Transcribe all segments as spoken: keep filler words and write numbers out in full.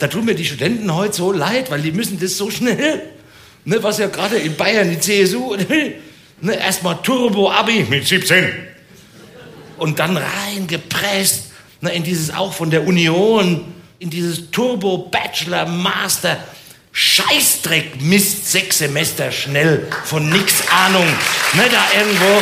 da tun mir die Studenten heute so leid, weil die müssen das so schnell, ne, was ja gerade in Bayern die C S U, ne, erstmal Turbo-Abi mit siebzehn und dann reingepresst, ne, in dieses auch von der Union, in dieses Turbo-Bachelor-Master, Scheißdreck, Mist, sechs Semester schnell, von nix Ahnung, ne, da irgendwo.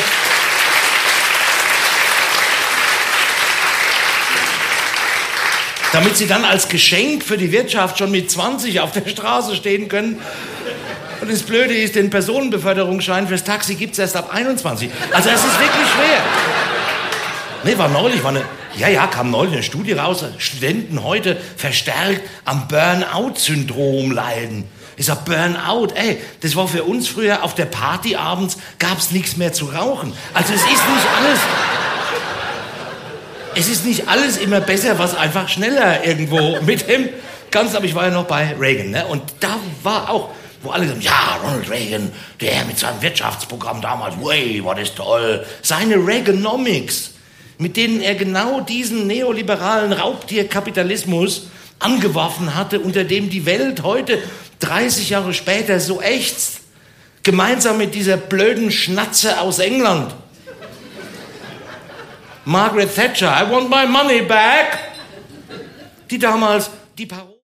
Damit sie dann als Geschenk für die Wirtschaft schon mit zwanzig auf der Straße stehen können. Und das Blöde ist, den Personenbeförderungsschein fürs Taxi gibt's erst ab einundzwanzig. Also es ist wirklich schwer. Nee, war neulich, war eine, ja, ja, kam neulich eine Studie raus, Studenten heute verstärkt am Burnout-Syndrom leiden. Ich sag, Burnout, ey, das war für uns früher auf der Party abends, gab's nichts mehr zu rauchen. Also es ist nicht alles... Es ist nicht alles immer besser, was einfach schneller irgendwo mit dem Ganzen. Aber ich war ja noch bei Reagan, ne? Und da war auch, wo alle gesagt haben, ja, Ronald Reagan, der mit seinem Wirtschaftsprogramm damals, wey, war das toll. Seine Reaganomics, mit denen er genau diesen neoliberalen Raubtierkapitalismus angeworfen hatte, unter dem die Welt heute, dreißig Jahre später, so ächzt. Gemeinsam mit dieser blöden Schnatze aus England. Margaret Thatcher, I want my money back. Die damals die Parodie